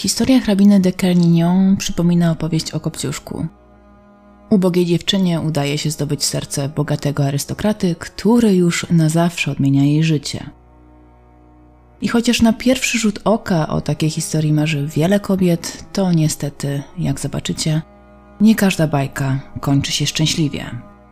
Historia hrabiny de Kernion przypomina opowieść o Kopciuszku. Ubogiej dziewczynie udaje się zdobyć serce bogatego arystokraty, który już na zawsze odmienia jej życie. I chociaż na pierwszy rzut oka o takiej historii marzy wiele kobiet, to niestety, jak zobaczycie, nie każda bajka kończy się szczęśliwie.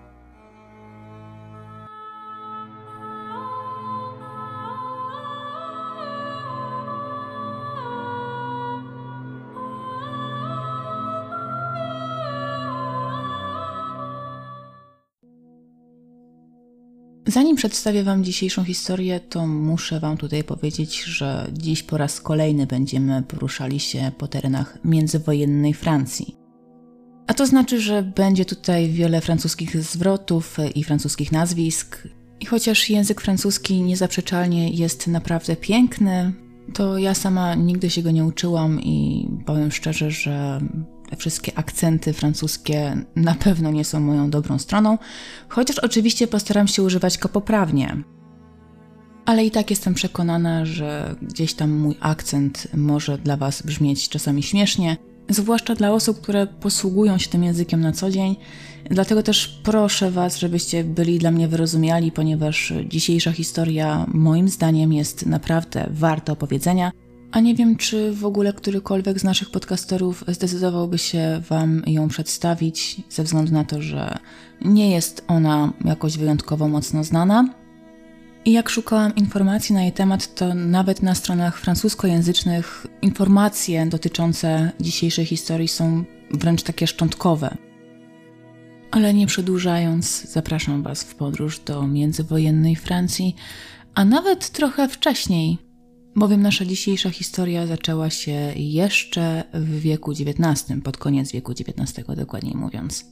Zanim przedstawię Wam dzisiejszą historię, to muszę Wam tutaj powiedzieć, że dziś po raz kolejny będziemy poruszali się po terenach międzywojennej Francji. A to znaczy, że będzie tutaj wiele francuskich zwrotów i francuskich nazwisk. I chociaż język francuski niezaprzeczalnie jest naprawdę piękny, to ja sama nigdy się go nie uczyłam i powiem szczerze, że te wszystkie akcenty francuskie na pewno nie są moją dobrą stroną, chociaż oczywiście postaram się używać go poprawnie. Ale i tak jestem przekonana, że gdzieś tam mój akcent może dla Was brzmieć czasami śmiesznie, zwłaszcza dla osób, które posługują się tym językiem na co dzień. Dlatego też proszę Was, żebyście byli dla mnie wyrozumiali, ponieważ dzisiejsza historia moim zdaniem jest naprawdę warta opowiedzenia, a nie wiem, czy w ogóle którykolwiek z naszych podcasterów zdecydowałby się Wam ją przedstawić, ze względu na to, że nie jest ona jakoś wyjątkowo mocno znana. I jak szukałam informacji na jej temat, to nawet na stronach francuskojęzycznych informacje dotyczące dzisiejszej historii są wręcz takie szczątkowe. Ale nie przedłużając, zapraszam Was w podróż do międzywojennej Francji, a nawet trochę wcześniej, bowiem nasza dzisiejsza historia zaczęła się jeszcze w wieku XIX, pod koniec wieku XIX dokładniej mówiąc.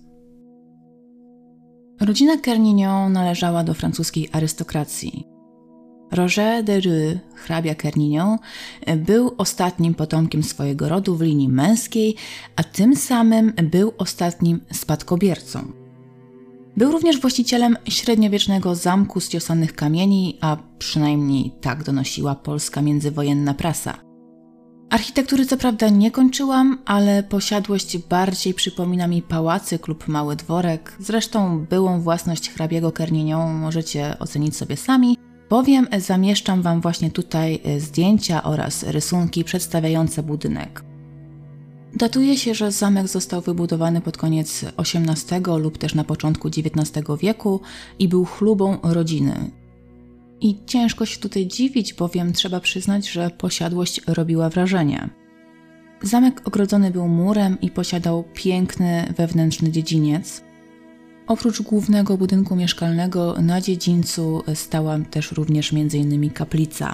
Rodzina Kernion należała do francuskiej arystokracji. Roger de Rieux, hrabia Kernion, był ostatnim potomkiem swojego rodu w linii męskiej, a tym samym był ostatnim spadkobiercą. Był również właścicielem średniowiecznego zamku z ciosanych kamieni, a przynajmniej tak donosiła polska międzywojenna prasa. Architektury co prawda nie kończyłam, ale posiadłość bardziej przypomina mi pałacyk lub mały dworek. Zresztą byłą własność hrabiego Kernion możecie ocenić sobie sami, bowiem zamieszczam Wam właśnie tutaj zdjęcia oraz rysunki przedstawiające budynek. Datuje się, że zamek został wybudowany pod koniec XVIII lub też na początku XIX wieku i był chlubą rodziny. I ciężko się tutaj dziwić, bowiem trzeba przyznać, że posiadłość robiła wrażenie. Zamek ogrodzony był murem i posiadał piękny wewnętrzny dziedziniec. Oprócz głównego budynku mieszkalnego na dziedzińcu stała też również m.in. kaplica.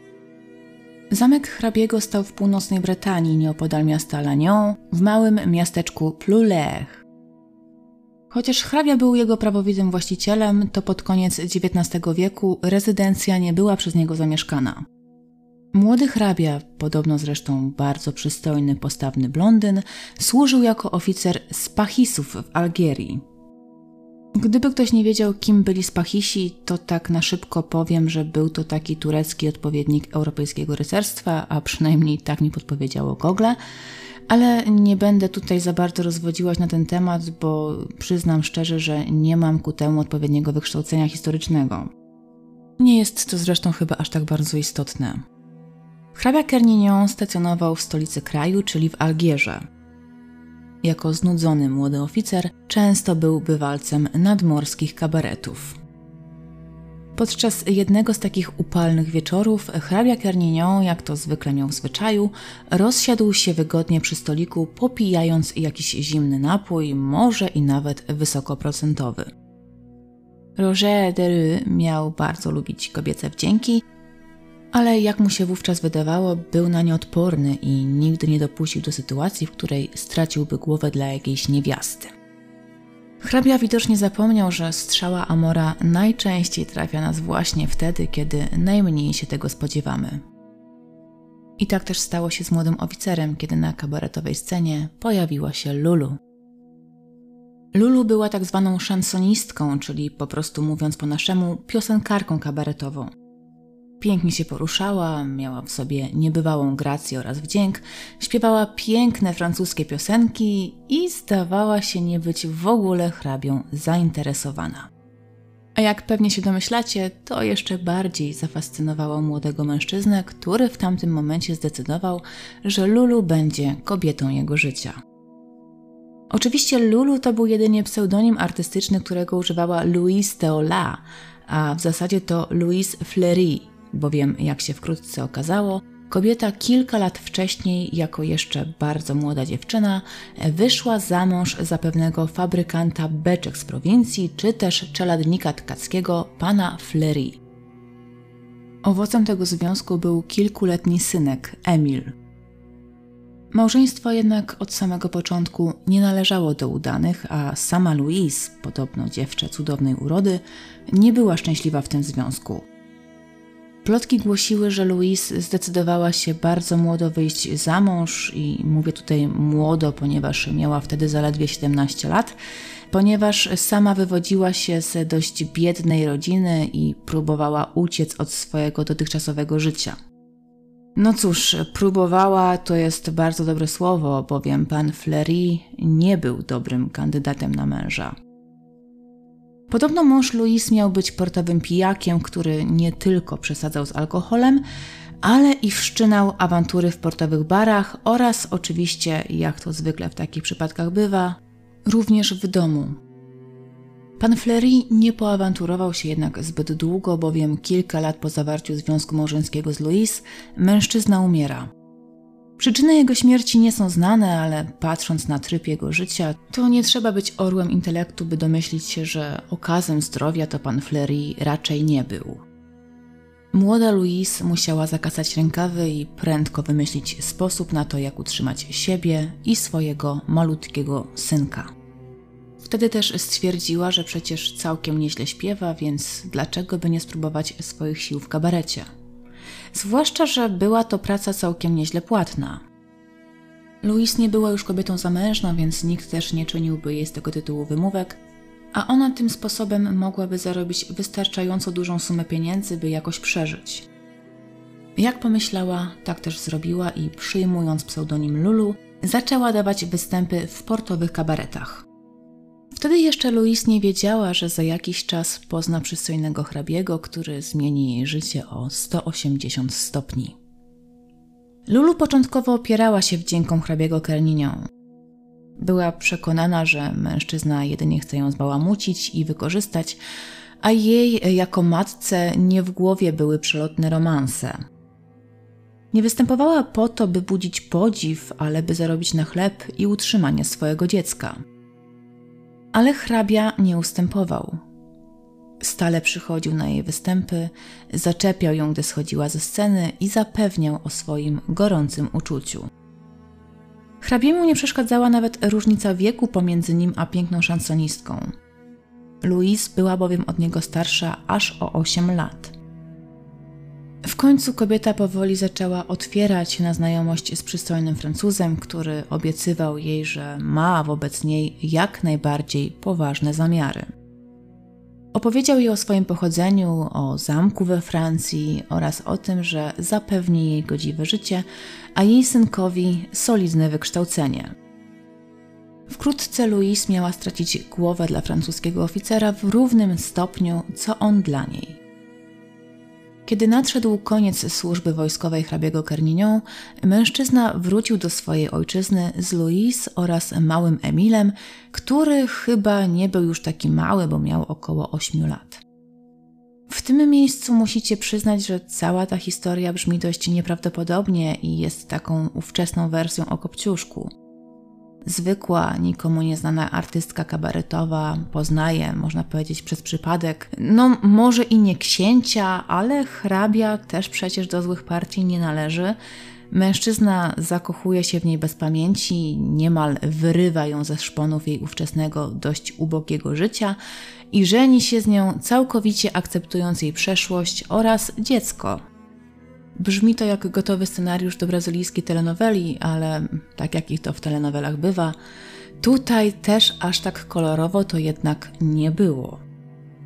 Zamek hrabiego stał w północnej Bretanii, nieopodal miasta Lannion, w małym miasteczku Ploulers. Chociaż hrabia był jego prawowitym właścicielem, to pod koniec XIX wieku rezydencja nie była przez niego zamieszkana. Młody hrabia, podobno zresztą bardzo przystojny, postawny blondyn, służył jako oficer spachisów w Algierii. Gdyby ktoś nie wiedział, kim byli spachisi, to tak na szybko powiem, że był to taki turecki odpowiednik europejskiego rycerstwa, a przynajmniej tak mi podpowiedziało Google, ale nie będę tutaj za bardzo rozwodziła się na ten temat, bo przyznam szczerze, że nie mam ku temu odpowiedniego wykształcenia historycznego. Nie jest to zresztą chyba aż tak bardzo istotne. Hrabia Kernion stacjonował w stolicy kraju, czyli w Algierze. Jako znudzony młody oficer często był bywalcem nadmorskich kabaretów. Podczas jednego z takich upalnych wieczorów hrabia Kernion, jak to zwykle miał w zwyczaju, rozsiadł się wygodnie przy stoliku, popijając jakiś zimny napój, może i nawet wysokoprocentowy. Roger de Rieux miał bardzo lubić kobiece wdzięki, ale jak mu się wówczas wydawało, był na nie odporny i nigdy nie dopuścił do sytuacji, w której straciłby głowę dla jakiejś niewiasty. Hrabia widocznie zapomniał, że strzała Amora najczęściej trafia nas właśnie wtedy, kiedy najmniej się tego spodziewamy. I tak też stało się z młodym oficerem, kiedy na kabaretowej scenie pojawiła się Lulu. Lulu była tak zwaną szansonistką, czyli po prostu mówiąc po naszemu piosenkarką kabaretową. Pięknie się poruszała, miała w sobie niebywałą grację oraz wdzięk, śpiewała piękne francuskie piosenki i zdawała się nie być w ogóle hrabią zainteresowana. A jak pewnie się domyślacie, to jeszcze bardziej zafascynowało młodego mężczyznę, który w tamtym momencie zdecydował, że Lulu będzie kobietą jego życia. Oczywiście Lulu to był jedynie pseudonim artystyczny, którego używała Louise Théola, a w zasadzie to Louise Fleury, bowiem jak się wkrótce okazało, kobieta kilka lat wcześniej, jako jeszcze bardzo młoda dziewczyna, wyszła za mąż za pewnego fabrykanta beczek z prowincji, czy też czeladnika tkackiego, pana Fleury. Owocem tego związku był kilkuletni synek, Emil. Małżeństwo jednak od samego początku nie należało do udanych, a sama Louise, podobno dziewczę cudownej urody, nie była szczęśliwa w tym związku. Plotki głosiły, że Louise zdecydowała się bardzo młodo wyjść za mąż i mówię tutaj młodo, ponieważ miała wtedy zaledwie 17 lat, ponieważ sama wywodziła się z dość biednej rodziny i próbowała uciec od swojego dotychczasowego życia. No cóż, próbowała to jest bardzo dobre słowo, bowiem pan Fleury nie był dobrym kandydatem na męża. Podobno mąż Louise miał być portowym pijakiem, który nie tylko przesadzał z alkoholem, ale i wszczynał awantury w portowych barach oraz oczywiście, jak to zwykle w takich przypadkach bywa, również w domu. Pan Fleury nie poawanturował się jednak zbyt długo, bowiem kilka lat po zawarciu związku małżeńskiego z Louise mężczyzna umiera. Przyczyny jego śmierci nie są znane, ale patrząc na tryb jego życia, to nie trzeba być orłem intelektu, by domyślić się, że okazem zdrowia to pan Fleury raczej nie był. Młoda Louise musiała zakasać rękawy i prędko wymyślić sposób na to, jak utrzymać siebie i swojego malutkiego synka. Wtedy też stwierdziła, że przecież całkiem nieźle śpiewa, więc dlaczego by nie spróbować swoich sił w kabarecie? Zwłaszcza, że była to praca całkiem nieźle płatna. Louise nie była już kobietą zamężną, więc nikt też nie czyniłby jej z tego tytułu wymówek, a ona tym sposobem mogłaby zarobić wystarczająco dużą sumę pieniędzy, by jakoś przeżyć. Jak pomyślała, tak też zrobiła i przyjmując pseudonim Lulu, zaczęła dawać występy w portowych kabaretach. Wtedy jeszcze Louise nie wiedziała, że za jakiś czas pozna przystojnego hrabiego, który zmieni jej życie o 180 stopni. Lulu początkowo opierała się wdziękom hrabiego Carnignan. Była przekonana, że mężczyzna jedynie chce ją zbałamucić i wykorzystać, a jej jako matce nie w głowie były przelotne romanse. Nie występowała po to, by budzić podziw, ale by zarobić na chleb i utrzymanie swojego dziecka. Ale hrabia nie ustępował. Stale przychodził na jej występy, zaczepiał ją, gdy schodziła ze sceny i zapewniał o swoim gorącym uczuciu. Hrabiemu nie przeszkadzała nawet różnica wieku pomiędzy nim a piękną szansonistką. Louise była bowiem od niego starsza aż o 8 lat. W końcu kobieta powoli zaczęła otwierać się na znajomość z przystojnym Francuzem, który obiecywał jej, że ma wobec niej jak najbardziej poważne zamiary. Opowiedział jej o swoim pochodzeniu, o zamku we Francji oraz o tym, że zapewni jej godziwe życie, a jej synkowi solidne wykształcenie. Wkrótce Louise miała stracić głowę dla francuskiego oficera w równym stopniu, co on dla niej. Kiedy nadszedł koniec służby wojskowej hrabiego Carnignan, mężczyzna wrócił do swojej ojczyzny z Louise oraz małym Emilem, który chyba nie był już taki mały, bo miał około 8 lat. W tym miejscu musicie przyznać, że cała ta historia brzmi dość nieprawdopodobnie i jest taką ówczesną wersją o Kopciuszku. Zwykła, nikomu nieznana artystka kabaretowa poznaje, można powiedzieć, przez przypadek, no może i nie księcia, ale hrabia też przecież do złych partii nie należy. Mężczyzna zakochuje się w niej bez pamięci, niemal wyrywa ją ze szponów jej ówczesnego, dość ubogiego życia i żeni się z nią, całkowicie akceptując jej przeszłość oraz dziecko. Brzmi to jak gotowy scenariusz do brazylijskiej telenoweli, ale tak jak ich to w telenowelach bywa, tutaj też aż tak kolorowo to jednak nie było.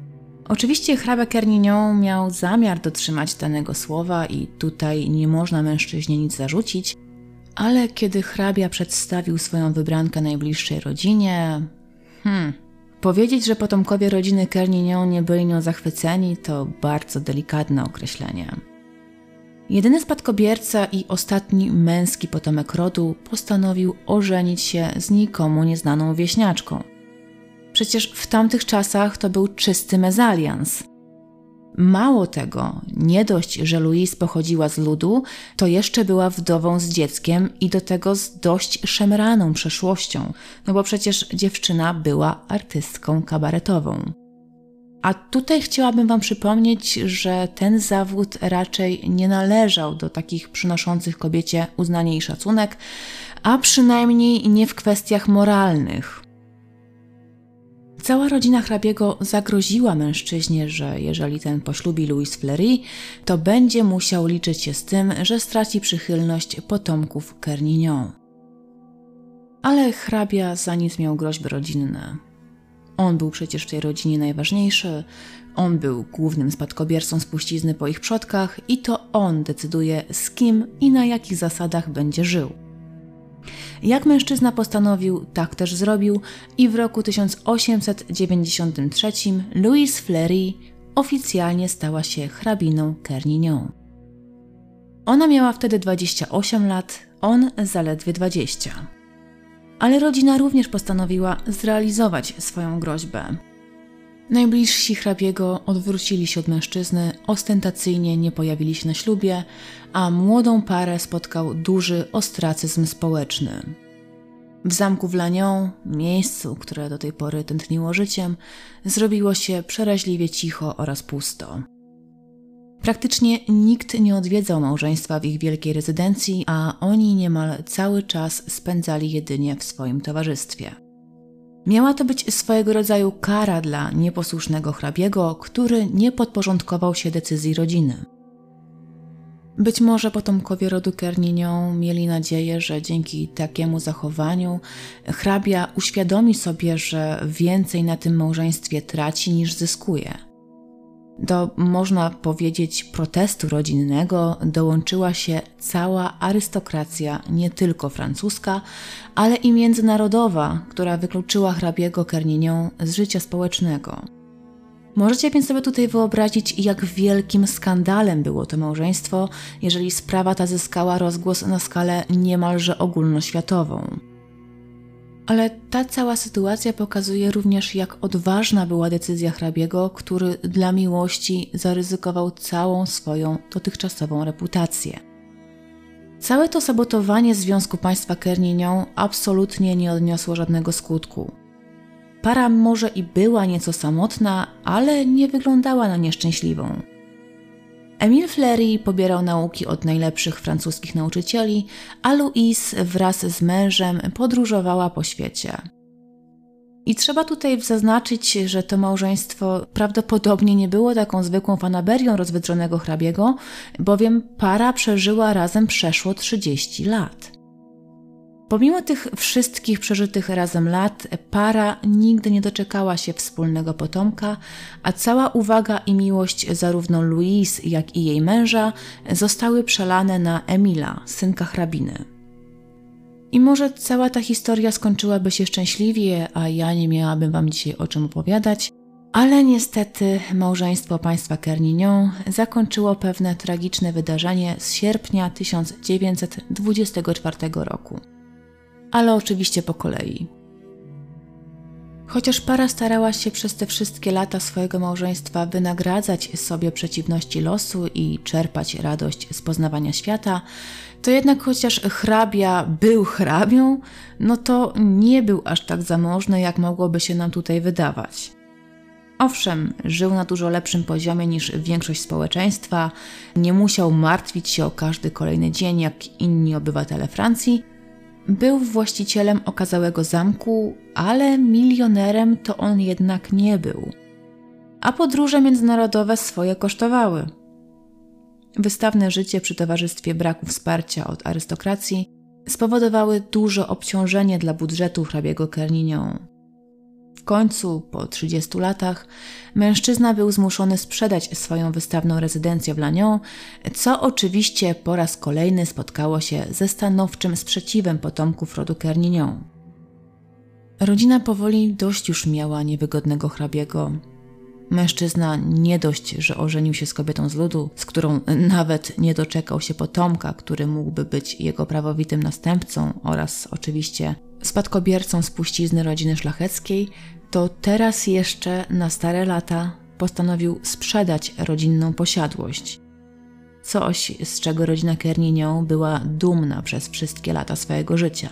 Oczywiście hrabia Kernion miał zamiar dotrzymać danego słowa i tutaj nie można mężczyźnie nic zarzucić, ale kiedy hrabia przedstawił swoją wybrankę najbliższej rodzinie, powiedzieć, że potomkowie rodziny Kernion nie byli nią zachwyceni, to bardzo delikatne określenie. Jedyny spadkobierca i ostatni męski potomek rodu postanowił ożenić się z nikomu nieznaną wieśniaczką. Przecież w tamtych czasach to był czysty mezalians. Mało tego, nie dość, że Louise pochodziła z ludu, to jeszcze była wdową z dzieckiem i do tego z dość szemraną przeszłością, no bo przecież dziewczyna była artystką kabaretową. A tutaj chciałabym Wam przypomnieć, że ten zawód raczej nie należał do takich przynoszących kobiecie uznanie i szacunek, a przynajmniej nie w kwestiach moralnych. Cała rodzina hrabiego zagroziła mężczyźnie, że jeżeli ten poślubi Louise Fleury, to będzie musiał liczyć się z tym, że straci przychylność potomków Kernion. Ale hrabia za nic miał groźby rodzinne. On był przecież w tej rodzinie najważniejszy, on był głównym spadkobiercą spuścizny po ich przodkach i to on decyduje, z kim i na jakich zasadach będzie żył. Jak mężczyzna postanowił, tak też zrobił i w roku 1893 Louise Fleury oficjalnie stała się hrabiną Kernion. Ona miała wtedy 28 lat, on zaledwie 20. Ale rodzina również postanowiła zrealizować swoją groźbę. Najbliżsi hrabiego odwrócili się od mężczyzny, ostentacyjnie nie pojawili się na ślubie, a młodą parę spotkał duży ostracyzm społeczny. W zamku w Lannion, miejscu, które do tej pory tętniło życiem, zrobiło się przeraźliwie cicho oraz pusto. Praktycznie nikt nie odwiedzał małżeństwa w ich wielkiej rezydencji, a oni niemal cały czas spędzali jedynie w swoim towarzystwie. Miała to być swojego rodzaju kara dla nieposłusznego hrabiego, który nie podporządkował się decyzji rodziny. Być może potomkowie rodu Kernion mieli nadzieję, że dzięki takiemu zachowaniu hrabia uświadomi sobie, że więcej na tym małżeństwie traci niż zyskuje. Do, można powiedzieć, protestu rodzinnego dołączyła się cała arystokracja, nie tylko francuska, ale i międzynarodowa, która wykluczyła hrabiego Kernion z życia społecznego. Możecie więc sobie tutaj wyobrazić, jak wielkim skandalem było to małżeństwo, jeżeli sprawa ta zyskała rozgłos na skalę niemalże ogólnoświatową. Ale ta cała sytuacja pokazuje również, jak odważna była decyzja hrabiego, który dla miłości zaryzykował całą swoją dotychczasową reputację. Całe to sabotowanie związku państwa Kernion absolutnie nie odniosło żadnego skutku. Para może i była nieco samotna, ale nie wyglądała na nieszczęśliwą. Emile Fleury pobierał nauki od najlepszych francuskich nauczycieli, a Louise wraz z mężem podróżowała po świecie. I trzeba tutaj zaznaczyć, że to małżeństwo prawdopodobnie nie było taką zwykłą fanaberią rozwydrzonego hrabiego, bowiem para przeżyła razem przeszło 30 lat. Pomimo tych wszystkich przeżytych razem lat, para nigdy nie doczekała się wspólnego potomka, a cała uwaga i miłość zarówno Louise, jak i jej męża zostały przelane na Emila, synka hrabiny. I może cała ta historia skończyłaby się szczęśliwie, a ja nie miałabym Wam dzisiaj o czym opowiadać, ale niestety małżeństwo państwa Kernion zakończyło pewne tragiczne wydarzenie z sierpnia 1924 roku. Ale oczywiście po kolei. Chociaż para starała się przez te wszystkie lata swojego małżeństwa wynagradzać sobie przeciwności losu i czerpać radość z poznawania świata, to jednak chociaż hrabia był hrabią, no to nie był aż tak zamożny, jak mogłoby się nam tutaj wydawać. Owszem, żył na dużo lepszym poziomie niż większość społeczeństwa, nie musiał martwić się o każdy kolejny dzień jak inni obywatele Francji, był właścicielem okazałego zamku, ale milionerem to on jednak nie był. A podróże międzynarodowe swoje kosztowały. Wystawne życie przy towarzystwie braku wsparcia od arystokracji spowodowały duże obciążenie dla budżetu hrabiego Kernion. W końcu, po 30 latach, mężczyzna był zmuszony sprzedać swoją wystawną rezydencję w Lannion, co oczywiście po raz kolejny spotkało się ze stanowczym sprzeciwem potomków rodu Kernion. Rodzina powoli dość już miała niewygodnego hrabiego. Mężczyzna nie dość, że ożenił się z kobietą z ludu, z którą nawet nie doczekał się potomka, który mógłby być jego prawowitym następcą oraz oczywiście spadkobiercą spuścizny rodziny szlacheckiej, to teraz jeszcze na stare lata postanowił sprzedać rodzinną posiadłość. Coś, z czego rodzina Kernion była dumna przez wszystkie lata swojego życia.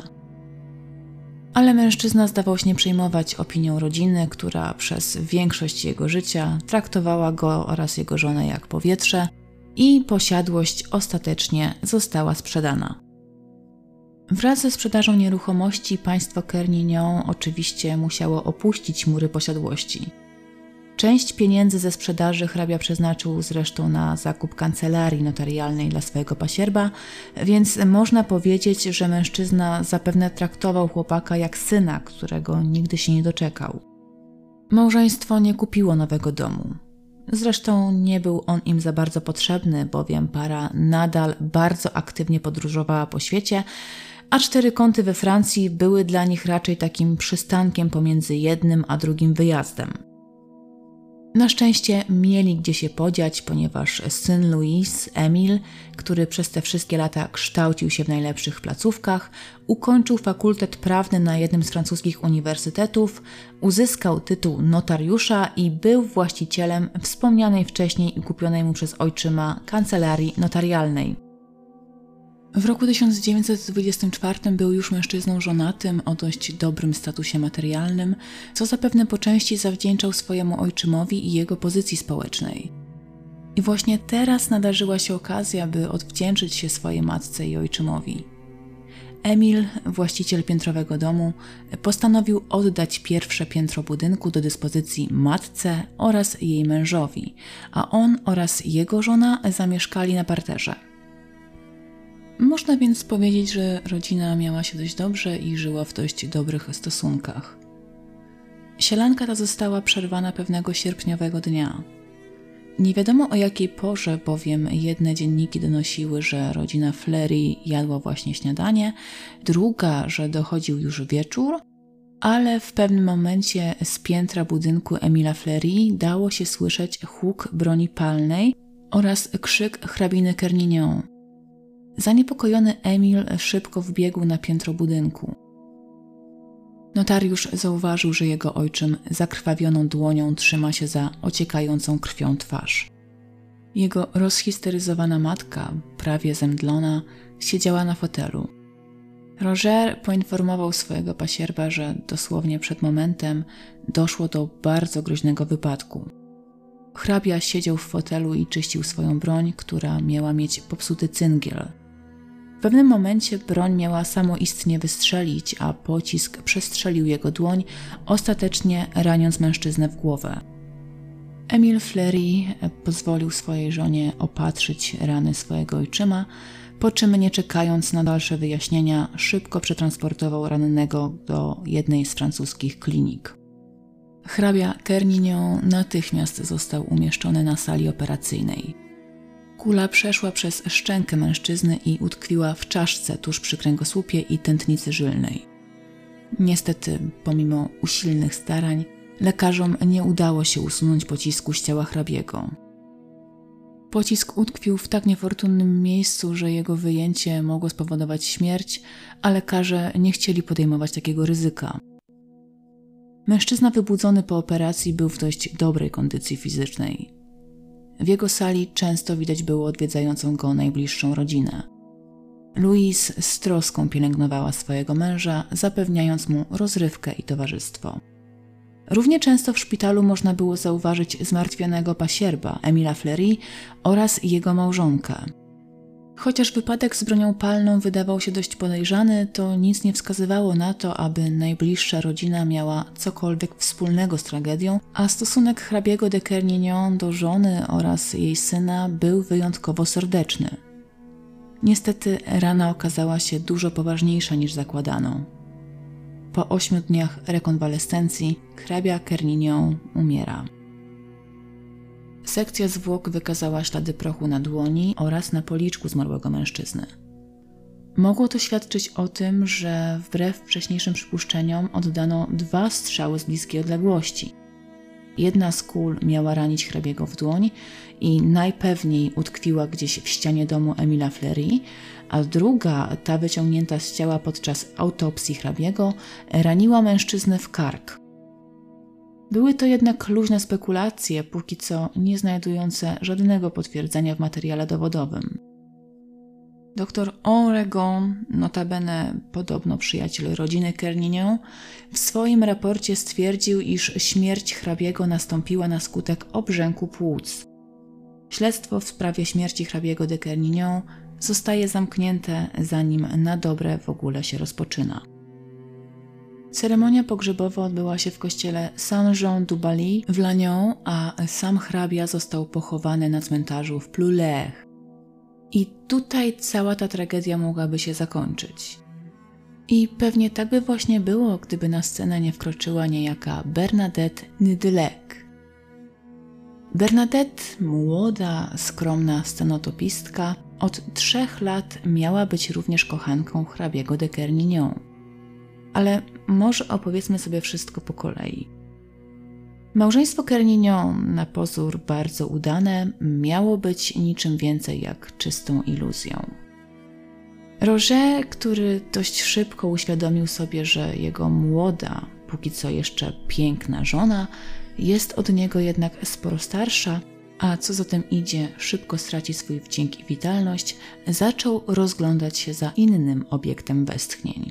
Ale mężczyzna zdawał się nie przejmować opinią rodziny, która przez większość jego życia traktowała go oraz jego żonę jak powietrze i posiadłość ostatecznie została sprzedana. Wraz ze sprzedażą nieruchomości państwo Kernion oczywiście musiało opuścić mury posiadłości. Część pieniędzy ze sprzedaży hrabia przeznaczył zresztą na zakup kancelarii notarialnej dla swojego pasierba, więc można powiedzieć, że mężczyzna zapewne traktował chłopaka jak syna, którego nigdy się nie doczekał. Małżeństwo nie kupiło nowego domu. Zresztą nie był on im za bardzo potrzebny, bowiem para nadal bardzo aktywnie podróżowała po świecie, a 4 kąty we Francji były dla nich raczej takim przystankiem pomiędzy jednym a drugim wyjazdem. Na szczęście mieli gdzie się podziać, ponieważ syn Louis, Emil, który przez te wszystkie lata kształcił się w najlepszych placówkach, ukończył fakultet prawny na jednym z francuskich uniwersytetów, uzyskał tytuł notariusza i był właścicielem wspomnianej wcześniej i kupionej mu przez ojczyma kancelarii notarialnej. W roku 1924 był już mężczyzną żonatym o dość dobrym statusie materialnym, co zapewne po części zawdzięczał swojemu ojczymowi i jego pozycji społecznej. I właśnie teraz nadarzyła się okazja, by odwdzięczyć się swojej matce i ojczymowi. Emil, właściciel piętrowego domu, postanowił oddać pierwsze piętro budynku do dyspozycji matce oraz jej mężowi, a on oraz jego żona zamieszkali na parterze. Można więc powiedzieć, że rodzina miała się dość dobrze i żyła w dość dobrych stosunkach. Sielanka ta została przerwana pewnego sierpniowego dnia. Nie wiadomo o jakiej porze, bowiem jedne dzienniki donosiły, że rodzina Fleury jadła właśnie śniadanie, druga, że dochodził już wieczór, ale w pewnym momencie z piętra budynku Emila Fleury dało się słyszeć huk broni palnej oraz krzyk hrabiny Kernion. Zaniepokojony Emil szybko wbiegł na piętro budynku. Notariusz zauważył, że jego ojczym zakrwawioną dłonią trzyma się za ociekającą krwią twarz. Jego rozhisteryzowana matka, prawie zemdlona, siedziała na fotelu. Roger poinformował swojego pasierba, że dosłownie przed momentem doszło do bardzo groźnego wypadku. Hrabia siedział w fotelu i czyścił swoją broń, która miała mieć popsuty cyngiel. W pewnym momencie broń miała samoistnie wystrzelić, a pocisk przestrzelił jego dłoń, ostatecznie raniąc mężczyznę w głowę. Emil Fleury pozwolił swojej żonie opatrzyć rany swojego ojczyma, po czym, nie czekając na dalsze wyjaśnienia, szybko przetransportował rannego do jednej z francuskich klinik. Hrabia Kernion natychmiast został umieszczony na sali operacyjnej. Kula przeszła przez szczękę mężczyzny i utkwiła w czaszce tuż przy kręgosłupie i tętnicy żylnej. Niestety, pomimo usilnych starań, lekarzom nie udało się usunąć pocisku z ciała hrabiego. Pocisk utkwił w tak niefortunnym miejscu, że jego wyjęcie mogło spowodować śmierć, a lekarze nie chcieli podejmować takiego ryzyka. Mężczyzna wybudzony po operacji był w dość dobrej kondycji fizycznej. W jego sali często widać było odwiedzającą go najbliższą rodzinę. Louise z troską pielęgnowała swojego męża, zapewniając mu rozrywkę i towarzystwo. Równie często w szpitalu można było zauważyć zmartwionego pasierba Emila Fleury oraz jego małżonkę. Chociaż wypadek z bronią palną wydawał się dość podejrzany, to nic nie wskazywało na to, aby najbliższa rodzina miała cokolwiek wspólnego z tragedią, a stosunek hrabiego de Kernion do żony oraz jej syna był wyjątkowo serdeczny. Niestety rana okazała się dużo poważniejsza niż zakładano. po 8 dniach rekonwalescencji hrabia Kernignon umiera. Sekcja zwłok wykazała ślady prochu na dłoni oraz na policzku zmarłego mężczyzny. Mogło to świadczyć o tym, że wbrew wcześniejszym przypuszczeniom oddano 2 strzały z bliskiej odległości. Jedna z kul miała ranić hrabiego w dłoń i najpewniej utkwiła gdzieś w ścianie domu Emila Fleury, a druga, ta wyciągnięta z ciała podczas autopsji hrabiego, raniła mężczyznę w kark. Były to jednak luźne spekulacje, póki co nie znajdujące żadnego potwierdzenia w materiale dowodowym. Dr Henri Gon, notabene podobno przyjaciel rodziny Kernignon, w swoim raporcie stwierdził, iż śmierć hrabiego nastąpiła na skutek obrzęku płuc. Śledztwo w sprawie śmierci hrabiego de Kernignon zostaje zamknięte, zanim na dobre w ogóle się rozpoczyna. Ceremonia pogrzebowa odbyła się w kościele Saint-Jean-du-Bailly w Lannion, a sam hrabia został pochowany na cmentarzu w Ploulech. I tutaj cała ta tragedia mogłaby się zakończyć. I pewnie tak by właśnie było, gdyby na scenę nie wkroczyła niejaka Bernadette Nedelec. Bernadette, młoda, skromna scenotopistka, od 3 lat miała być również kochanką hrabiego de Kernignon. Ale może opowiedzmy sobie wszystko po kolei. Małżeństwo Kernignon, na pozór bardzo udane, miało być niczym więcej jak czystą iluzją. Roger, który dość szybko uświadomił sobie, że jego młoda, póki co jeszcze piękna żona, jest od niego jednak sporo starsza, a co za tym idzie, szybko straci swój wdzięk i witalność, zaczął rozglądać się za innym obiektem westchnień.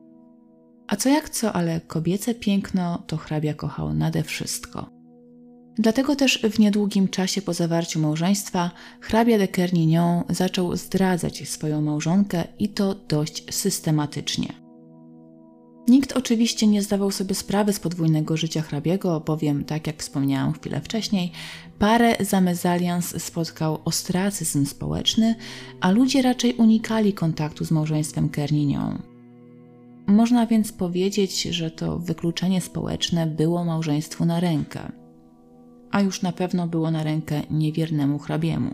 A co jak co, ale kobiece piękno to hrabia kochał nade wszystko. Dlatego też w niedługim czasie po zawarciu małżeństwa hrabia de Kernignon zaczął zdradzać swoją małżonkę i to dość systematycznie. Nikt oczywiście nie zdawał sobie sprawy z podwójnego życia hrabiego, bowiem, tak jak wspomniałam chwilę wcześniej, parę za mezalians spotkał ostracyzm społeczny, a ludzie raczej unikali kontaktu z małżeństwem Kernignon. Można więc powiedzieć, że to wykluczenie społeczne było małżeństwu na rękę, a już na pewno było na rękę niewiernemu hrabiemu.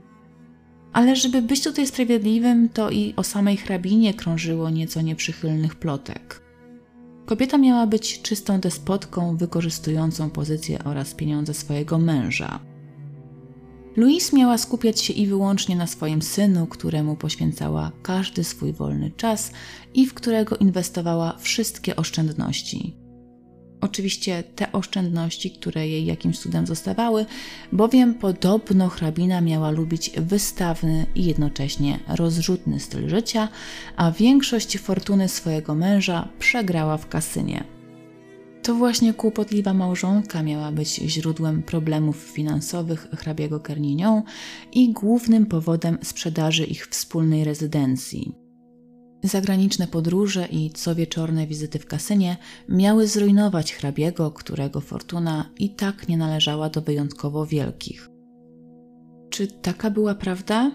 Ale żeby być tutaj sprawiedliwym, to i o samej hrabinie krążyło nieco nieprzychylnych plotek. Kobieta miała być czystą despotką wykorzystującą pozycję oraz pieniądze swojego męża. Louise miała skupiać się i wyłącznie na swoim synu, któremu poświęcała każdy swój wolny czas i w którego inwestowała wszystkie oszczędności. Oczywiście te oszczędności, które jej jakimś cudem zostawały, bowiem podobno hrabina miała lubić wystawny i jednocześnie rozrzutny styl życia, a większość fortuny swojego męża przegrała w kasynie. To właśnie kłopotliwa małżonka miała być źródłem problemów finansowych hrabiego Kernignon i głównym powodem sprzedaży ich wspólnej rezydencji. Zagraniczne podróże i cowieczorne wizyty w kasynie miały zrujnować hrabiego, którego fortuna i tak nie należała do wyjątkowo wielkich. Czy taka była prawda?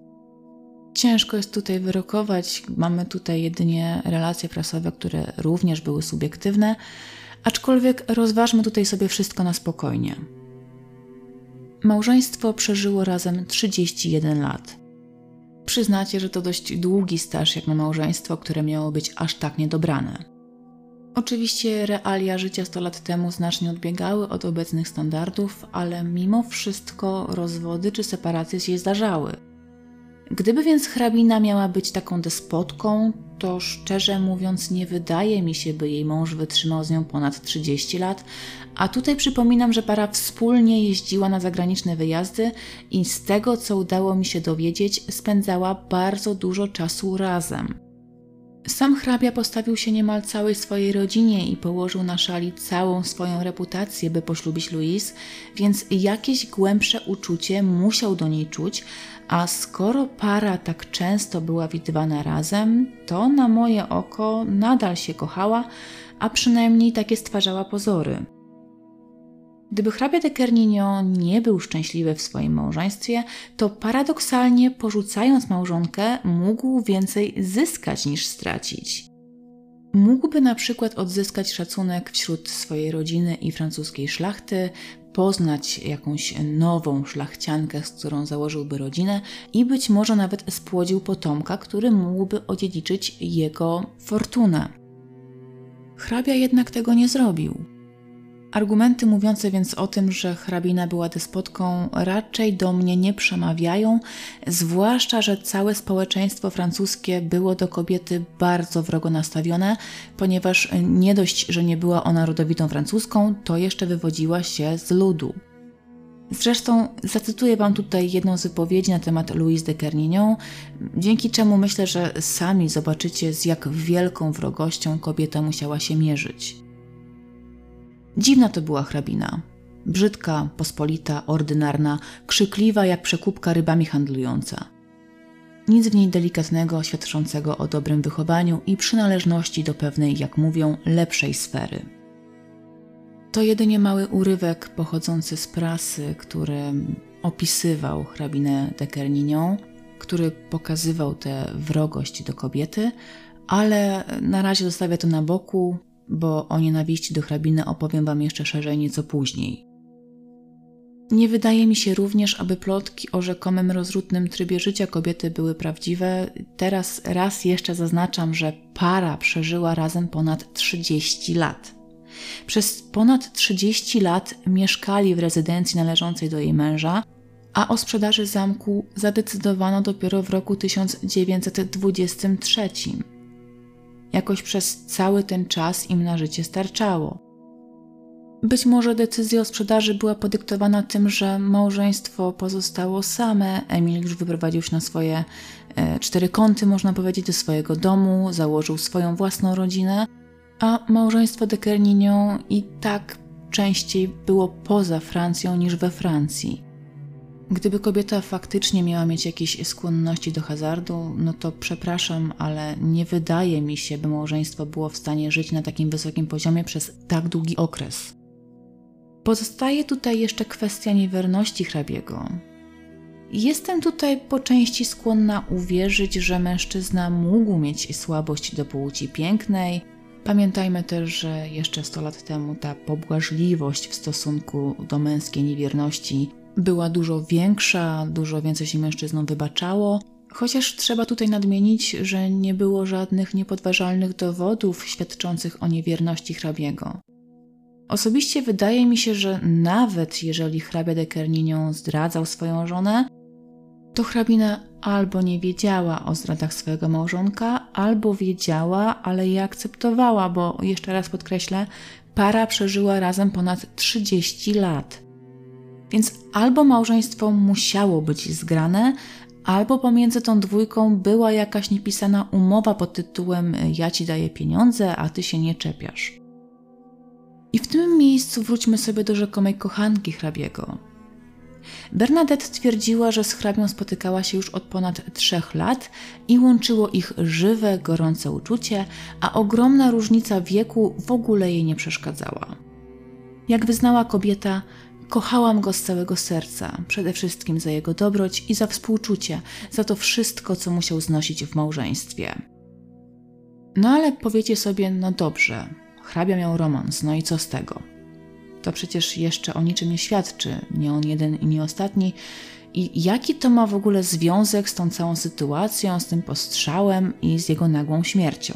Ciężko jest tutaj wyrokować, mamy tutaj jedynie relacje prasowe, które również były subiektywne, aczkolwiek rozważmy tutaj sobie wszystko na spokojnie. Małżeństwo przeżyło razem 31 lat. Przyznacie, że to dość długi staż jak na małżeństwo, które miało być aż tak niedobrane. Oczywiście realia życia 100 lat temu znacznie odbiegały od obecnych standardów, ale mimo wszystko rozwody czy separacje się zdarzały. Gdyby więc hrabina miała być taką despotką, to szczerze mówiąc nie wydaje mi się, by jej mąż wytrzymał z nią ponad 30 lat, a tutaj przypominam, że para wspólnie jeździła na zagraniczne wyjazdy i z tego, co udało mi się dowiedzieć, spędzała bardzo dużo czasu razem. Sam hrabia postawił się niemal całej swojej rodzinie i położył na szali całą swoją reputację, by poślubić Louise, więc jakieś głębsze uczucie musiał do niej czuć, a skoro para tak często była widywana razem, to na moje oko nadal się kochała, a przynajmniej takie stwarzała pozory. Gdyby hrabia de Kernignon nie był szczęśliwy w swoim małżeństwie, to paradoksalnie porzucając małżonkę mógł więcej zyskać niż stracić. Mógłby na przykład odzyskać szacunek wśród swojej rodziny i francuskiej szlachty, poznać jakąś nową szlachciankę, z którą założyłby rodzinę i być może nawet spłodził potomka, który mógłby odziedziczyć jego fortunę. Hrabia jednak tego nie zrobił. Argumenty mówiące więc o tym, że hrabina była despotką, raczej do mnie nie przemawiają, zwłaszcza, że całe społeczeństwo francuskie było do kobiety bardzo wrogo nastawione, ponieważ nie dość, że nie była ona rodowitą francuską, to jeszcze wywodziła się z ludu. Zresztą zacytuję Wam tutaj jedną z wypowiedzi na temat Louise de Kernion, dzięki czemu myślę, że sami zobaczycie, z jak wielką wrogością kobieta musiała się mierzyć. Dziwna to była hrabina. Brzydka, pospolita, ordynarna, krzykliwa jak przekupka rybami handlująca. Nic w niej delikatnego, świadczącego o dobrym wychowaniu i przynależności do pewnej, jak mówią, lepszej sfery. To jedynie mały urywek pochodzący z prasy, który opisywał hrabinę de Kernion, który pokazywał tę wrogość do kobiety, ale na razie zostawię to na boku, bo o nienawiści do hrabiny opowiem Wam jeszcze szerzej nieco później. Nie wydaje mi się również, aby plotki o rzekomym rozrzutnym trybie życia kobiety były prawdziwe. Teraz raz jeszcze zaznaczam, że para przeżyła razem ponad 30 lat. Przez ponad 30 lat mieszkali w rezydencji należącej do jej męża, a o sprzedaży zamku zadecydowano dopiero w roku 1923. Jakoś przez cały ten czas im na życie starczało. Być może decyzja o sprzedaży była podyktowana tym, że małżeństwo pozostało same. Emil już wyprowadził się na swoje 4 kąty, można powiedzieć, do swojego domu, założył swoją własną rodzinę, a małżeństwo de Kernion i tak częściej było poza Francją niż we Francji. Gdyby kobieta faktycznie miała mieć jakieś skłonności do hazardu, no to przepraszam, ale nie wydaje mi się, by małżeństwo było w stanie żyć na takim wysokim poziomie przez tak długi okres. Pozostaje tutaj jeszcze kwestia niewierności hrabiego. Jestem tutaj po części skłonna uwierzyć, że mężczyzna mógł mieć słabość do płci pięknej. Pamiętajmy też, że jeszcze 100 lat temu ta pobłażliwość w stosunku do męskiej niewierności była dużo większa, dużo więcej się mężczyznom wybaczało, chociaż trzeba tutaj nadmienić, że nie było żadnych niepodważalnych dowodów świadczących o niewierności hrabiego. Osobiście wydaje mi się, że nawet jeżeli hrabia de Kernion zdradzał swoją żonę, to hrabina albo nie wiedziała o zdradach swojego małżonka, albo wiedziała, ale je akceptowała, bo jeszcze raz podkreślę, para przeżyła razem ponad 30 lat. Więc albo małżeństwo musiało być zgrane, albo pomiędzy tą dwójką była jakaś niepisana umowa pod tytułem ja ci daję pieniądze, a ty się nie czepiasz. I w tym miejscu wróćmy sobie do rzekomej kochanki hrabiego. Bernadette twierdziła, że z hrabią spotykała się już od ponad 3 lat i łączyło ich żywe, gorące uczucie, a ogromna różnica wieku w ogóle jej nie przeszkadzała. Jak wyznała kobieta, kochałam go z całego serca, przede wszystkim za jego dobroć i za współczucie, za to wszystko, co musiał znosić w małżeństwie. No ale powiecie sobie, no dobrze, hrabia miał romans, no i co z tego? To przecież jeszcze o niczym nie świadczy, nie on jeden i nie ostatni. I jaki to ma w ogóle związek z tą całą sytuacją, z tym postrzałem i z jego nagłą śmiercią?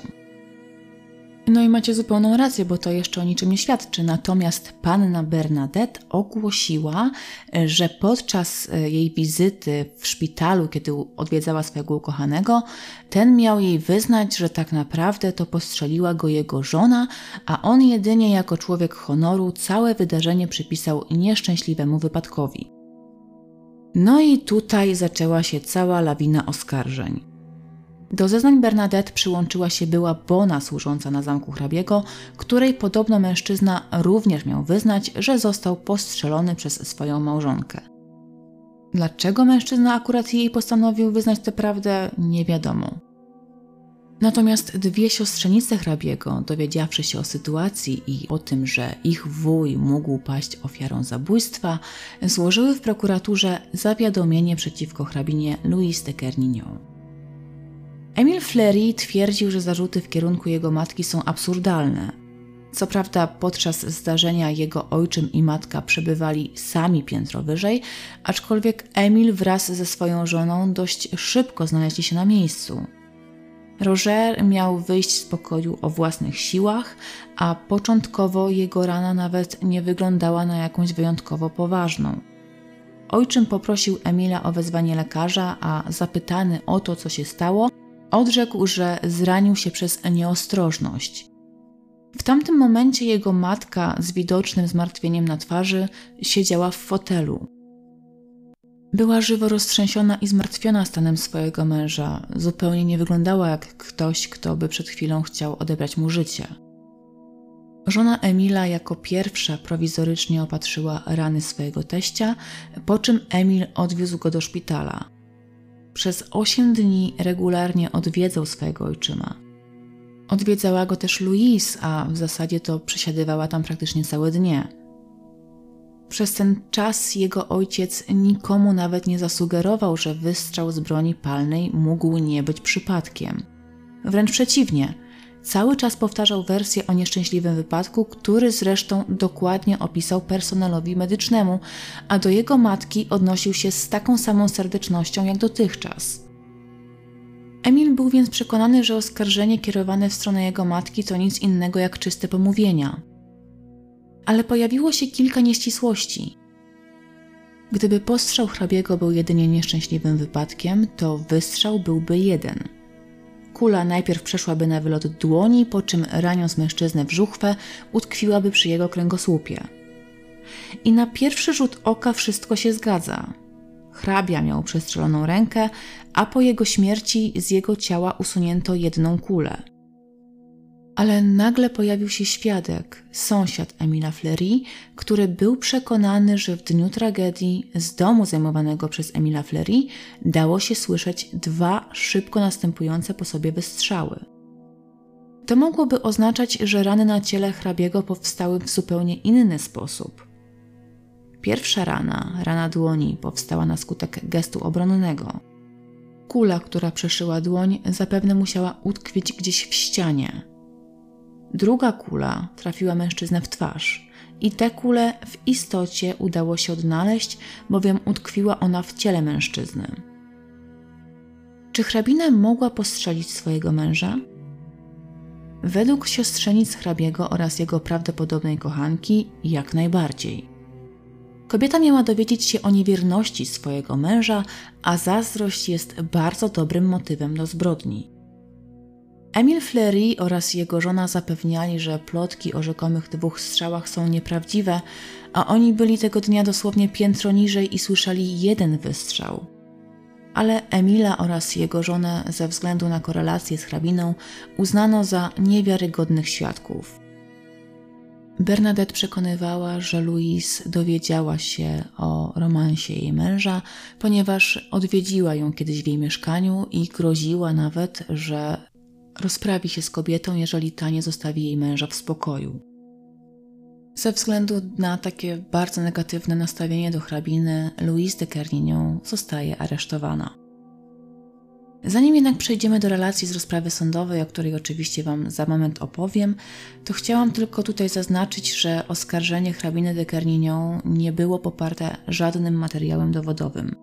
No i macie zupełną rację, bo to jeszcze o niczym nie świadczy. Natomiast panna Bernadette ogłosiła, że podczas jej wizyty w szpitalu, kiedy odwiedzała swojego ukochanego, ten miał jej wyznać, że tak naprawdę to postrzeliła go jego żona, a on jedynie jako człowiek honoru całe wydarzenie przypisał nieszczęśliwemu wypadkowi. No i tutaj zaczęła się cała lawina oskarżeń. Do zeznań Bernadette przyłączyła się była Bona służąca na zamku hrabiego, której podobno mężczyzna również miał wyznać, że został postrzelony przez swoją małżonkę. Dlaczego mężczyzna akurat jej postanowił wyznać tę prawdę, nie wiadomo. Natomiast 2 siostrzenice hrabiego, dowiedziawszy się o sytuacji i o tym, że ich wuj mógł paść ofiarą zabójstwa, złożyły w prokuraturze zawiadomienie przeciwko hrabinie Louise de Kernion. Emile Fleury twierdził, że zarzuty w kierunku jego matki są absurdalne. Co prawda podczas zdarzenia jego ojczym i matka przebywali sami piętro wyżej, aczkolwiek Emile wraz ze swoją żoną dość szybko znaleźli się na miejscu. Roger miał wyjść z pokoju o własnych siłach, a początkowo jego rana nawet nie wyglądała na jakąś wyjątkowo poważną. Ojczym poprosił Emila o wezwanie lekarza, a zapytany o to, co się stało, odrzekł, że zranił się przez nieostrożność. W tamtym momencie jego matka z widocznym zmartwieniem na twarzy siedziała w fotelu. Była żywo roztrzęsiona i zmartwiona stanem swojego męża. Zupełnie nie wyglądała jak ktoś, kto by przed chwilą chciał odebrać mu życie. Żona Emila jako pierwsza prowizorycznie opatrzyła rany swojego teścia, po czym Emil odwiózł go do szpitala. Przez 8 dni regularnie odwiedzał swojego ojczyma. Odwiedzała go też Louise, a w zasadzie to przesiadywała tam praktycznie całe dnie. Przez ten czas jego ojciec nikomu nawet nie zasugerował, że wystrzał z broni palnej mógł nie być przypadkiem. Wręcz przeciwnie, cały czas powtarzał wersję o nieszczęśliwym wypadku, który zresztą dokładnie opisał personelowi medycznemu, a do jego matki odnosił się z taką samą serdecznością jak dotychczas. Emil był więc przekonany, że oskarżenie kierowane w stronę jego matki to nic innego jak czyste pomówienia. Ale pojawiło się kilka nieścisłości. Gdyby postrzał hrabiego był jedynie nieszczęśliwym wypadkiem, to wystrzał byłby jeden. Kula najpierw przeszłaby na wylot dłoni, po czym raniąc mężczyznę w żuchwę, utkwiłaby przy jego kręgosłupie. I na pierwszy rzut oka wszystko się zgadza. Hrabia miał przestrzeloną rękę, a po jego śmierci z jego ciała usunięto jedną kulę. Ale nagle pojawił się świadek, sąsiad Emila Fleury, który był przekonany, że w dniu tragedii z domu zajmowanego przez Emila Fleury dało się słyszeć 2 szybko następujące po sobie wystrzały. To mogłoby oznaczać, że rany na ciele hrabiego powstały w zupełnie inny sposób. Pierwsza rana dłoni, powstała na skutek gestu obronnego. Kula, która przeszyła dłoń, zapewne musiała utkwić gdzieś w ścianie. Druga kula trafiła mężczyznę w twarz i tę kulę w istocie udało się odnaleźć, bowiem utkwiła ona w ciele mężczyzny. Czy hrabina mogła postrzelić swojego męża? Według siostrzenic hrabiego oraz jego prawdopodobnej kochanki jak najbardziej. Kobieta miała dowiedzieć się o niewierności swojego męża, a zazdrość jest bardzo dobrym motywem do zbrodni. Emile Fleury oraz jego żona zapewniali, że plotki o rzekomych 2 strzałach są nieprawdziwe, a oni byli tego dnia dosłownie piętro niżej i słyszeli 1 wystrzał. Ale Emila oraz jego żonę ze względu na korelację z hrabiną uznano za niewiarygodnych świadków. Bernadette przekonywała, że Louise dowiedziała się o romansie jej męża, ponieważ odwiedziła ją kiedyś w jej mieszkaniu i groziła nawet, że rozprawi się z kobietą, jeżeli ta nie zostawi jej męża w spokoju. Ze względu na takie bardzo negatywne nastawienie do hrabiny, Louise de Kernion zostaje aresztowana. Zanim jednak przejdziemy do relacji z rozprawy sądowej, o której oczywiście Wam za moment opowiem, to chciałam tylko tutaj zaznaczyć, że oskarżenie hrabiny de Kernion nie było poparte żadnym materiałem dowodowym.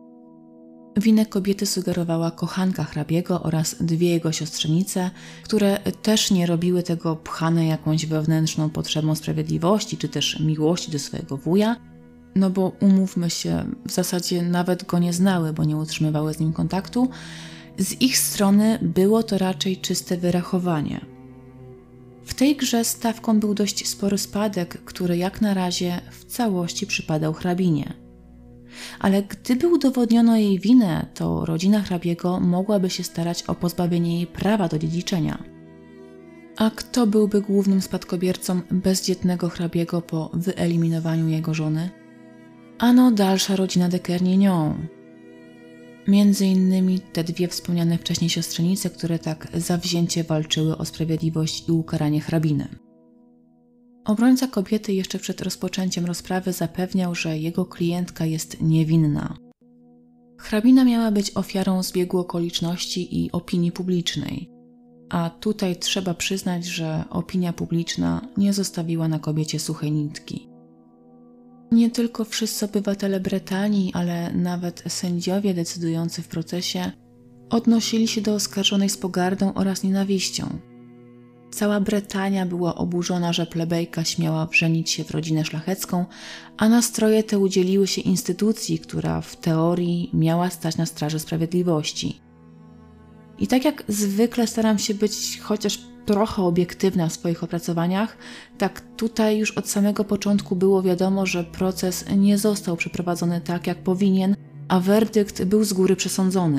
Winę kobiety sugerowała kochanka hrabiego oraz 2 jego siostrzenice, które też nie robiły tego pchane jakąś wewnętrzną potrzebą sprawiedliwości czy też miłości do swojego wuja, no bo umówmy się, w zasadzie nawet go nie znały, bo nie utrzymywały z nim kontaktu. Z ich strony było to raczej czyste wyrachowanie. W tej grze stawką był dość spory spadek, który jak na razie w całości przypadał hrabinie. Ale gdyby udowodniono jej winę, to rodzina hrabiego mogłaby się starać o pozbawienie jej prawa do dziedziczenia. A kto byłby głównym spadkobiercą bezdzietnego hrabiego po wyeliminowaniu jego żony? Ano dalsza rodzina de Kernion. Między innymi te 2 wspomniane wcześniej siostrzenice, które tak zawzięcie walczyły o sprawiedliwość i ukaranie hrabiny. Obrońca kobiety jeszcze przed rozpoczęciem rozprawy zapewniał, że jego klientka jest niewinna. Hrabina miała być ofiarą zbiegu okoliczności i opinii publicznej. A tutaj trzeba przyznać, że opinia publiczna nie zostawiła na kobiecie suchej nitki. Nie tylko wszyscy obywatele Brytanii, ale nawet sędziowie decydujący w procesie odnosili się do oskarżonej z pogardą oraz nienawiścią. Cała Brytania była oburzona, że plebejka śmiała wrzenić się w rodzinę szlachecką, a nastroje te udzieliły się instytucji, która w teorii miała stać na straży sprawiedliwości. I tak jak zwykle staram się być chociaż trochę obiektywna w swoich opracowaniach, tak tutaj już od samego początku było wiadomo, że proces nie został przeprowadzony tak, jak powinien, a werdykt był z góry przesądzony.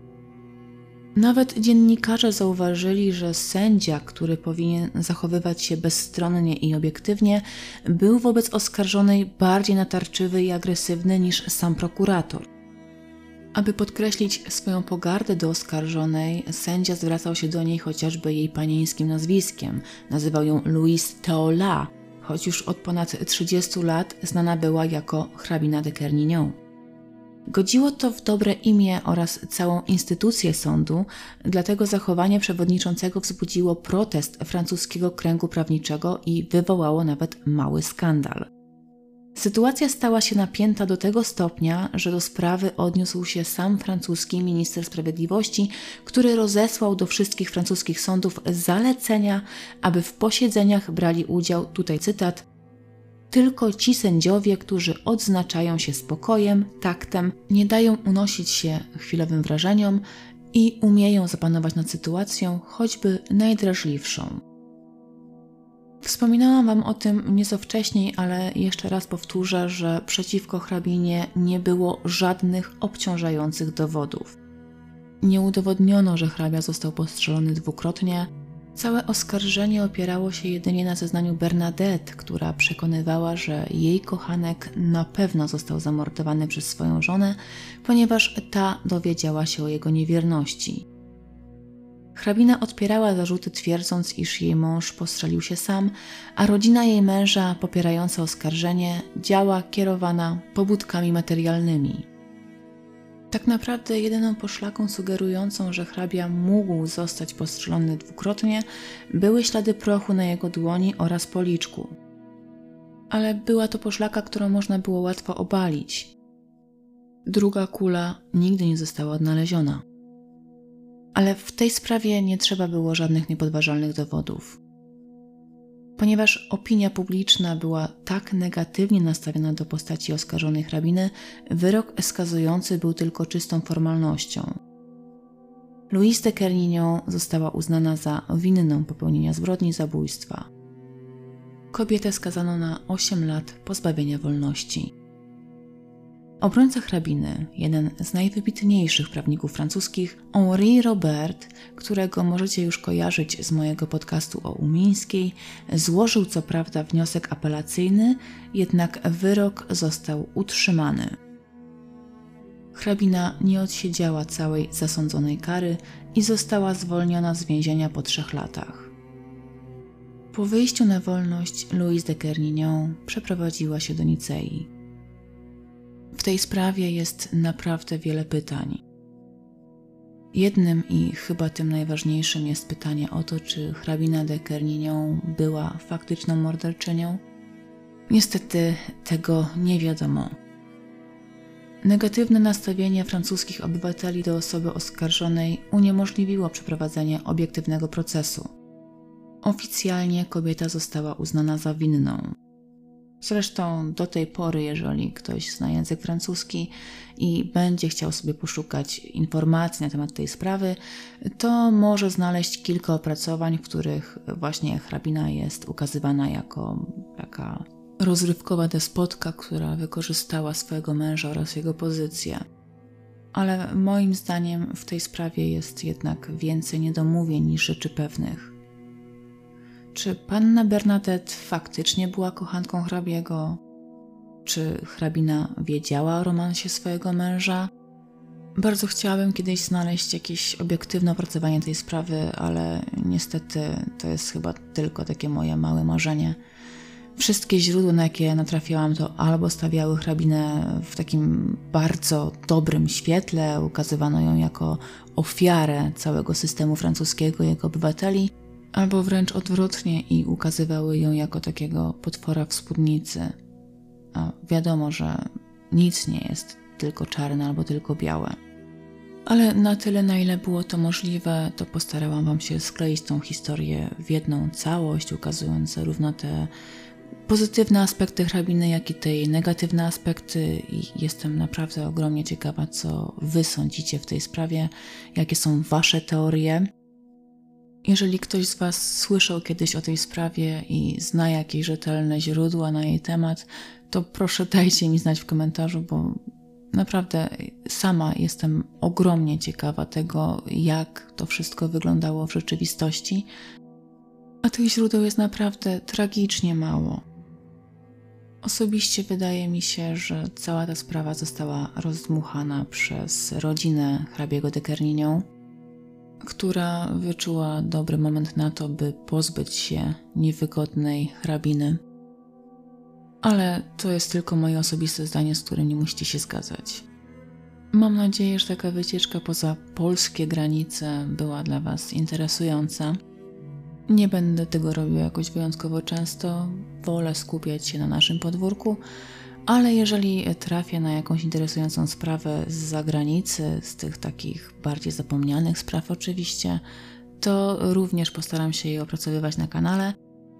Nawet dziennikarze zauważyli, że sędzia, który powinien zachowywać się bezstronnie i obiektywnie, był wobec oskarżonej bardziej natarczywy i agresywny niż sam prokurator. Aby podkreślić swoją pogardę do oskarżonej, sędzia zwracał się do niej chociażby jej panieńskim nazwiskiem. Nazywał ją Louise Theola, choć już od ponad 30 lat znana była jako hrabina de Kernion. Godziło to w dobre imię oraz całą instytucję sądu, dlatego zachowanie przewodniczącego wzbudziło protest francuskiego kręgu prawniczego i wywołało nawet mały skandal. Sytuacja stała się napięta do tego stopnia, że do sprawy odniósł się sam francuski minister sprawiedliwości, który rozesłał do wszystkich francuskich sądów zalecenia, aby w posiedzeniach brali udział, tutaj cytat, tylko ci sędziowie, którzy odznaczają się spokojem, taktem, nie dają unosić się chwilowym wrażeniom i umieją zapanować nad sytuacją, choćby najdrażliwszą. Wspominałam Wam o tym nieco wcześniej, ale jeszcze raz powtórzę, że przeciwko hrabinie nie było żadnych obciążających dowodów. Nie udowodniono, że hrabia został postrzelony dwukrotnie. Całe oskarżenie opierało się jedynie na zeznaniu Bernadette, która przekonywała, że jej kochanek na pewno został zamordowany przez swoją żonę, ponieważ ta dowiedziała się o jego niewierności. Hrabina odpierała zarzuty, twierdząc, iż jej mąż postrzelił się sam, a rodzina jej męża, popierająca oskarżenie, działa kierowana pobudkami materialnymi. Tak naprawdę jedyną poszlaką sugerującą, że hrabia mógł zostać postrzelony dwukrotnie, były ślady prochu na jego dłoni oraz policzku. Ale była to poszlaka, którą można było łatwo obalić. Druga kula nigdy nie została odnaleziona. Ale w tej sprawie nie trzeba było żadnych niepodważalnych dowodów. Ponieważ opinia publiczna była tak negatywnie nastawiona do postaci oskarżonej hrabiny, wyrok skazujący był tylko czystą formalnością. Louise de Kernion została uznana za winną popełnienia zbrodni zabójstwa. Kobietę skazano na 8 lat pozbawienia wolności. Obrońca hrabiny, jeden z najwybitniejszych prawników francuskich, Henri Robert, którego możecie już kojarzyć z mojego podcastu o Umińskiej, złożył co prawda wniosek apelacyjny, jednak wyrok został utrzymany. Hrabina nie odsiedziała całej zasądzonej kary i została zwolniona z więzienia po 3 latach. Po wyjściu na wolność Louise de Kernion przeprowadziła się do Nicei. W tej sprawie jest naprawdę wiele pytań. Jednym i chyba tym najważniejszym jest pytanie o to, czy hrabina de Kernion była faktyczną morderczynią. Niestety tego nie wiadomo. Negatywne nastawienie francuskich obywateli do osoby oskarżonej uniemożliwiło przeprowadzenie obiektywnego procesu. Oficjalnie kobieta została uznana za winną. Zresztą do tej pory, jeżeli ktoś zna język francuski i będzie chciał sobie poszukać informacji na temat tej sprawy, to może znaleźć kilka opracowań, w których właśnie hrabina jest ukazywana jako taka rozrywkowa despotka, która wykorzystała swojego męża oraz jego pozycję. Ale moim zdaniem w tej sprawie jest jednak więcej niedomówień niż rzeczy pewnych. Czy panna Bernadette faktycznie była kochanką hrabiego? Czy hrabina wiedziała o romansie swojego męża? Bardzo chciałabym kiedyś znaleźć jakieś obiektywne opracowanie tej sprawy, ale niestety to jest chyba tylko takie moje małe marzenie. Wszystkie źródła, na jakie natrafiałam, to albo stawiały hrabinę w takim bardzo dobrym świetle, ukazywano ją jako ofiarę całego systemu francuskiego i jego obywateli, albo wręcz odwrotnie i ukazywały ją jako takiego potwora w spódnicy. A wiadomo, że nic nie jest tylko czarne albo tylko białe. Ale na tyle, na ile było to możliwe, to postarałam Wam się skleić tą historię w jedną całość, ukazując zarówno te pozytywne aspekty hrabiny, jak i te jej negatywne aspekty, i jestem naprawdę ogromnie ciekawa, co Wy sądzicie w tej sprawie, jakie są Wasze teorie. Jeżeli ktoś z Was słyszał kiedyś o tej sprawie i zna jakieś rzetelne źródła na jej temat, to proszę dajcie mi znać w komentarzu, bo naprawdę sama jestem ogromnie ciekawa tego, jak to wszystko wyglądało w rzeczywistości, a tych źródeł jest naprawdę tragicznie mało. Osobiście wydaje mi się, że cała ta sprawa została rozdmuchana przez rodzinę hrabiego de Kernion, która wyczuła dobry moment na to, by pozbyć się niewygodnej hrabiny. Ale to jest tylko moje osobiste zdanie, z którym nie musicie się zgadzać. Mam nadzieję, że taka wycieczka poza polskie granice była dla Was interesująca. Nie będę tego robiła jakoś wyjątkowo często, wolę skupiać się na naszym podwórku, ale jeżeli trafię na jakąś interesującą sprawę z zagranicy, z tych takich bardziej zapomnianych spraw oczywiście, to również postaram się je opracowywać na kanale,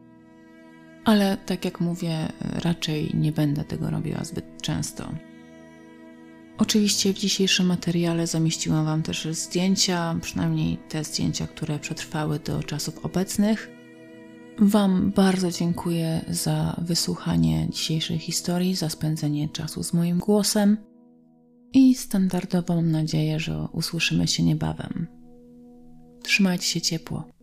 ale tak jak mówię, raczej nie będę tego robiła zbyt często. Oczywiście w dzisiejszym materiale zamieściłam Wam też zdjęcia, przynajmniej te zdjęcia, które przetrwały do czasów obecnych. Wam bardzo dziękuję za wysłuchanie dzisiejszej historii, za spędzenie czasu z moim głosem i standardowo mam nadzieję, że usłyszymy się niebawem. Trzymajcie się ciepło.